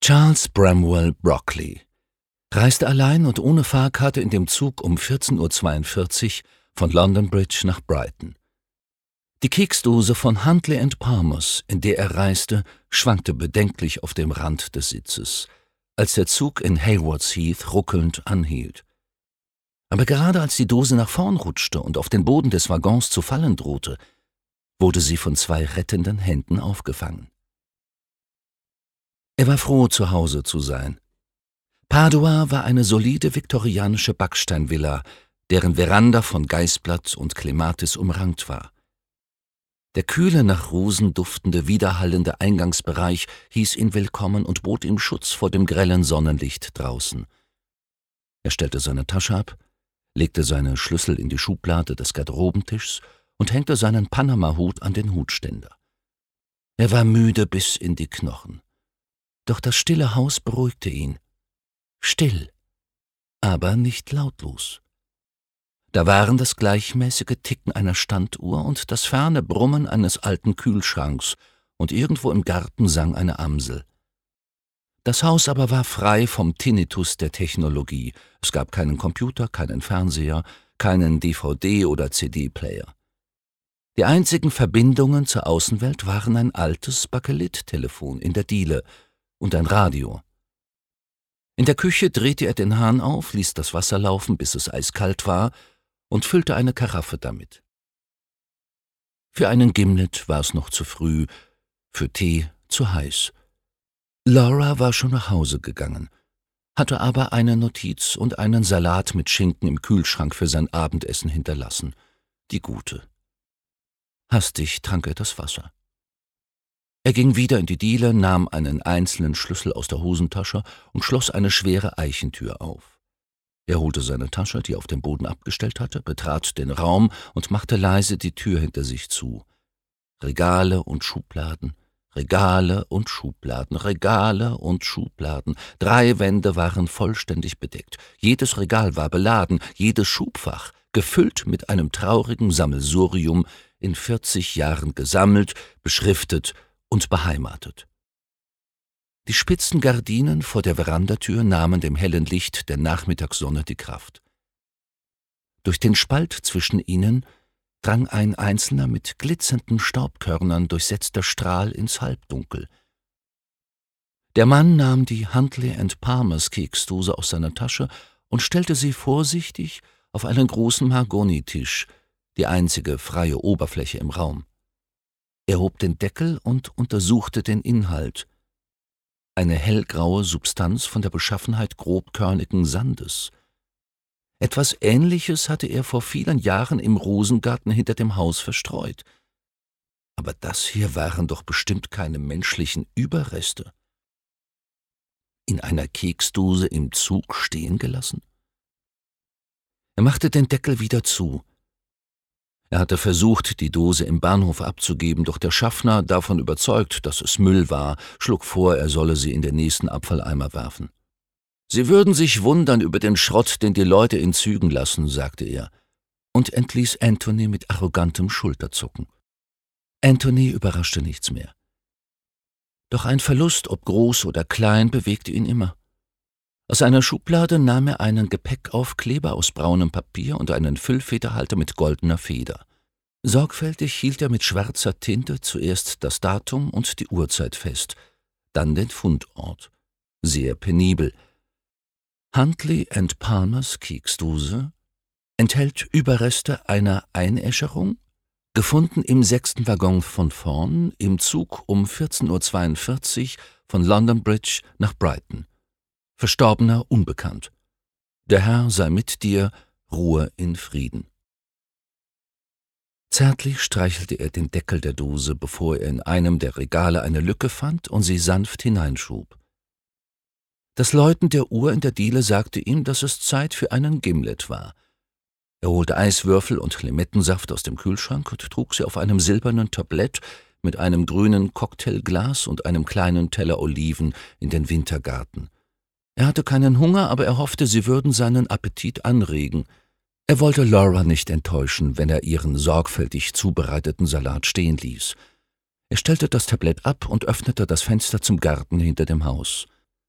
Charles Bramwell Broccoli reiste allein und ohne Fahrkarte in dem Zug um 14:42 Uhr von London Bridge nach Brighton. Die Keksdose von Huntley & Palmers, in der er reiste, schwankte bedenklich auf dem Rand des Sitzes, als der Zug in Haywards Heath ruckelnd anhielt. Aber gerade als die Dose nach vorn rutschte und auf den Boden des Waggons zu fallen drohte, wurde sie von 2 rettenden Händen aufgefangen. Er war froh, zu Hause zu sein. Padua war eine solide viktorianische Backsteinvilla, deren Veranda von Geißblatt und Klematis umrankt war. Der kühle, nach Rosen duftende, widerhallende Eingangsbereich hieß ihn willkommen und bot ihm Schutz vor dem grellen Sonnenlicht draußen. Er stellte seine Tasche ab, legte seine Schlüssel in die Schublade des Garderobentischs und hängte seinen Panama-Hut an den Hutständer. Er war müde bis in die Knochen. Doch das stille Haus beruhigte ihn. Still, aber nicht lautlos. Da waren das gleichmäßige Ticken einer Standuhr und das ferne Brummen eines alten Kühlschranks, und irgendwo im Garten sang eine Amsel. Das Haus aber war frei vom Tinnitus der Technologie. Es gab keinen Computer, keinen Fernseher, keinen DVD- oder CD-Player. Die einzigen Verbindungen zur Außenwelt waren ein altes Bakelit-Telefon in der Diele und ein Radio. In der Küche drehte er den Hahn auf, ließ das Wasser laufen, bis es eiskalt war, und füllte eine Karaffe damit. Für einen Gimlet war es noch zu früh, für Tee zu heiß. Laura war schon nach Hause gegangen, hatte aber eine Notiz und einen Salat mit Schinken im Kühlschrank für sein Abendessen hinterlassen, die gute. Hastig trank er das Wasser. Er ging wieder in die Diele, nahm einen einzelnen Schlüssel aus der Hosentasche und schloss eine schwere Eichentür auf. Er holte seine Tasche, die er auf dem Boden abgestellt hatte, betrat den Raum und machte leise die Tür hinter sich zu. Regale und Schubladen, Regale und Schubladen, Regale und Schubladen. 3 Wände waren vollständig bedeckt. Jedes Regal war beladen, jedes Schubfach gefüllt mit einem traurigen Sammelsurium, in 40 Jahren gesammelt, beschriftet und beheimatet. Die spitzen Gardinen vor der Verandatür nahmen dem hellen Licht der Nachmittagssonne die Kraft. Durch den Spalt zwischen ihnen drang ein einzelner mit glitzernden Staubkörnern durchsetzter Strahl ins Halbdunkel. Der Mann nahm die Huntley & Palmers Keksdose aus seiner Tasche und stellte sie vorsichtig auf einen großen Mahagonitisch, die einzige freie Oberfläche im Raum. Er hob den Deckel und untersuchte den Inhalt. Eine hellgraue Substanz von der Beschaffenheit grobkörnigen Sandes. Etwas Ähnliches hatte er vor vielen Jahren im Rosengarten hinter dem Haus verstreut. Aber das hier waren doch bestimmt keine menschlichen Überreste. In einer Keksdose im Zug stehen gelassen? Er machte den Deckel wieder zu. Er hatte versucht, die Dose im Bahnhof abzugeben, doch der Schaffner, davon überzeugt, dass es Müll war, schlug vor, er solle sie in den nächsten Abfalleimer werfen. »Sie würden sich wundern über den Schrott, den die Leute in Zügen lassen«, sagte er, und entließ Anthony mit arrogantem Schulterzucken. Anthony überraschte nichts mehr. Doch ein Verlust, ob groß oder klein, bewegte ihn immer. Aus einer Schublade nahm er einen Gepäckaufkleber aus braunem Papier und einen Füllfederhalter mit goldener Feder. Sorgfältig hielt er mit schwarzer Tinte zuerst das Datum und die Uhrzeit fest, dann den Fundort. Sehr penibel. Huntley & Palmers Keksdose enthält Überreste einer Einäscherung, gefunden im 6. Waggon von vorn, im Zug um 14:42 Uhr von London Bridge nach Brighton. Verstorbener unbekannt. Der Herr sei mit dir, Ruhe in Frieden. Zärtlich streichelte er den Deckel der Dose, bevor er in einem der Regale eine Lücke fand und sie sanft hineinschub. Das Läuten der Uhr in der Diele sagte ihm, dass es Zeit für einen Gimlet war. Er holte Eiswürfel und Limettensaft aus dem Kühlschrank und trug sie auf einem silbernen Tablett mit einem grünen Cocktailglas und einem kleinen Teller Oliven in den Wintergarten. Er hatte keinen Hunger, aber er hoffte, sie würden seinen Appetit anregen. Er wollte Laura nicht enttäuschen, wenn er ihren sorgfältig zubereiteten Salat stehen ließ. Er stellte das Tablett ab und öffnete das Fenster zum Garten hinter dem Haus.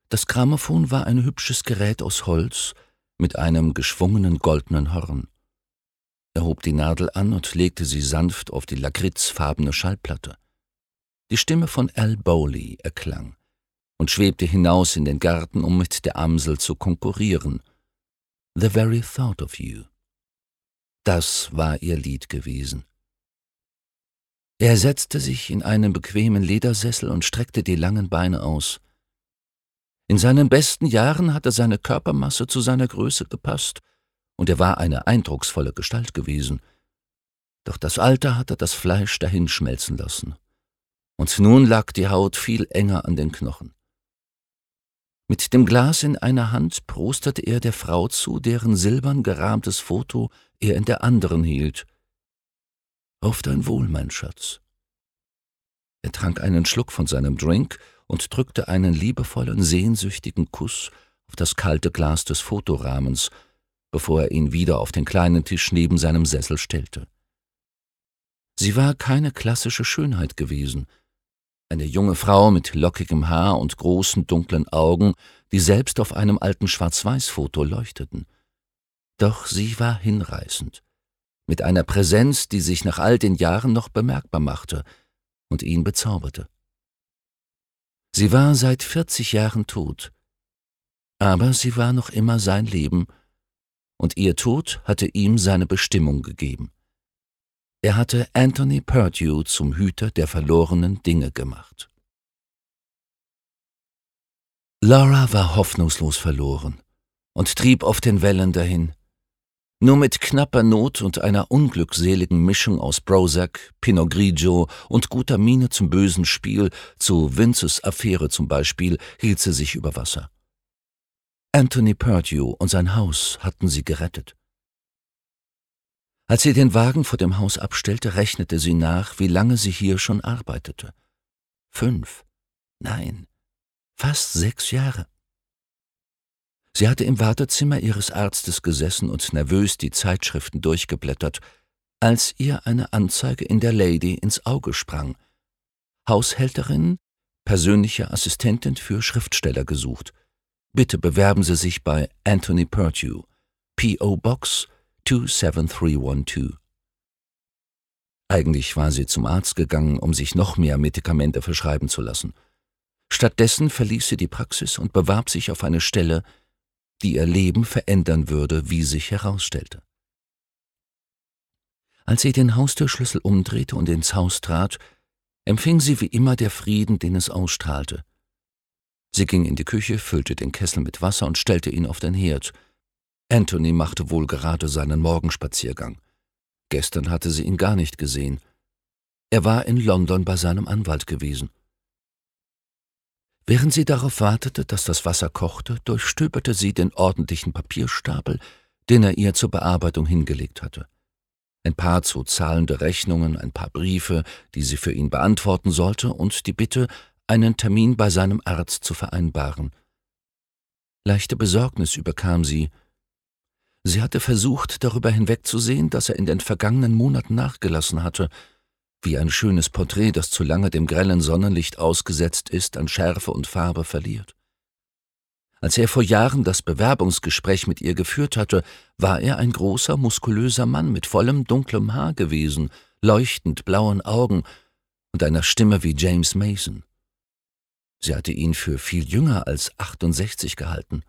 Das Grammophon war ein hübsches Gerät aus Holz mit einem geschwungenen goldenen Horn. Er hob die Nadel an und legte sie sanft auf die lakritzfarbene Schallplatte. Die Stimme von Al Bowlly erklang und schwebte hinaus in den Garten, um mit der Amsel zu konkurrieren. The very thought of you. Das war ihr Lied gewesen. Er setzte sich in einen bequemen Ledersessel und streckte die langen Beine aus. In seinen besten Jahren hatte seine Körpermasse zu seiner Größe gepasst, und er war eine eindrucksvolle Gestalt gewesen. Doch das Alter hatte das Fleisch dahinschmelzen lassen, und nun lag die Haut viel enger an den Knochen. Mit dem Glas in einer Hand prostete er der Frau zu, deren silbern gerahmtes Foto er in der anderen hielt. »Auf dein Wohl, mein Schatz.« Er trank einen Schluck von seinem Drink und drückte einen liebevollen, sehnsüchtigen Kuss auf das kalte Glas des Fotorahmens, bevor er ihn wieder auf den kleinen Tisch neben seinem Sessel stellte. Sie war keine klassische Schönheit gewesen, eine junge Frau mit lockigem Haar und großen, dunklen Augen, die selbst auf einem alten Schwarz-Weiß-Foto leuchteten. Doch sie war hinreißend, mit einer Präsenz, die sich nach all den Jahren noch bemerkbar machte und ihn bezauberte. Sie war seit 40 Jahren tot, aber sie war noch immer sein Leben, und ihr Tod hatte ihm seine Bestimmung gegeben. Er hatte Anthony Perdue zum Hüter der verlorenen Dinge gemacht. Laura war hoffnungslos verloren und trieb auf den Wellen dahin. Nur mit knapper Not und einer unglückseligen Mischung aus Prozac, Pinot Grigio und guter Miene zum bösen Spiel, zu Vinces Affäre zum Beispiel, hielt sie sich über Wasser. Anthony Perdue und sein Haus hatten sie gerettet. Als sie den Wagen vor dem Haus abstellte, rechnete sie nach, wie lange sie hier schon arbeitete. 5, nein, fast 6 Jahre. Sie hatte im Wartezimmer ihres Arztes gesessen und nervös die Zeitschriften durchgeblättert, als ihr eine Anzeige in der Lady ins Auge sprang. Haushälterin, persönliche Assistentin für Schriftsteller gesucht. Bitte bewerben Sie sich bei Anthony Perdue, P.O. Box 27312. Eigentlich war sie zum Arzt gegangen, um sich noch mehr Medikamente verschreiben zu lassen. Stattdessen verließ sie die Praxis und bewarb sich auf eine Stelle, die ihr Leben verändern würde, wie sich herausstellte. Als sie den Haustürschlüssel umdrehte und ins Haus trat, empfing sie wie immer der Frieden, den es ausstrahlte. Sie ging in die Küche, füllte den Kessel mit Wasser und stellte ihn auf den Herd. Anthony machte wohl gerade seinen Morgenspaziergang. Gestern hatte sie ihn gar nicht gesehen. Er war in London bei seinem Anwalt gewesen. Während sie darauf wartete, dass das Wasser kochte, durchstöberte sie den ordentlichen Papierstapel, den er ihr zur Bearbeitung hingelegt hatte. Ein paar zu zahlende Rechnungen, ein paar Briefe, die sie für ihn beantworten sollte, und die Bitte, einen Termin bei seinem Arzt zu vereinbaren. Leichte Besorgnis überkam sie. Sie hatte versucht, darüber hinwegzusehen, dass er in den vergangenen Monaten nachgelassen hatte, wie ein schönes Porträt, das zu lange dem grellen Sonnenlicht ausgesetzt ist, an Schärfe und Farbe verliert. Als er vor Jahren das Bewerbungsgespräch mit ihr geführt hatte, war er ein großer, muskulöser Mann mit vollem, dunklem Haar gewesen, leuchtend blauen Augen und einer Stimme wie James Mason. Sie hatte ihn für viel jünger als 68 gehalten.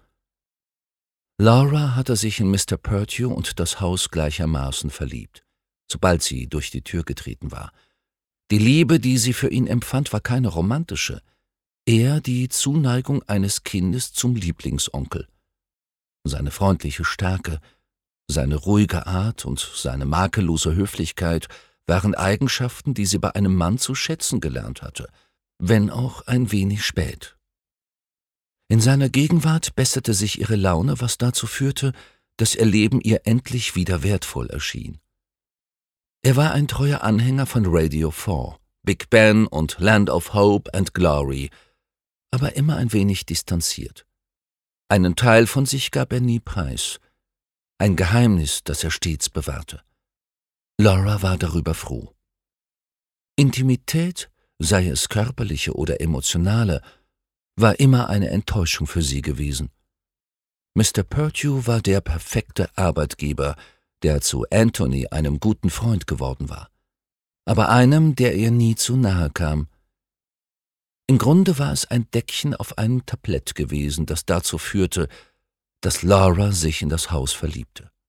Laura hatte sich in Mr. Perdue und das Haus gleichermaßen verliebt, sobald sie durch die Tür getreten war. Die Liebe, die sie für ihn empfand, war keine romantische, eher die Zuneigung eines Kindes zum Lieblingsonkel. Seine freundliche Stärke, seine ruhige Art und seine makellose Höflichkeit waren Eigenschaften, die sie bei einem Mann zu schätzen gelernt hatte, wenn auch ein wenig spät. In seiner Gegenwart besserte sich ihre Laune, was dazu führte, dass ihr Leben ihr endlich wieder wertvoll erschien. Er war ein treuer Anhänger von Radio 4, Big Ben und Land of Hope and Glory, aber immer ein wenig distanziert. Einen Teil von sich gab er nie preis, ein Geheimnis, das er stets bewahrte. Laura war darüber froh. Intimität, sei es körperliche oder emotionale, war immer eine Enttäuschung für sie gewesen. Mr. Purdew war der perfekte Arbeitgeber, der zu Anthony einem guten Freund geworden war, aber einem, der ihr nie zu nahe kam. Im Grunde war es ein Deckchen auf einem Tablett gewesen, das dazu führte, dass Laura sich in das Haus verliebte.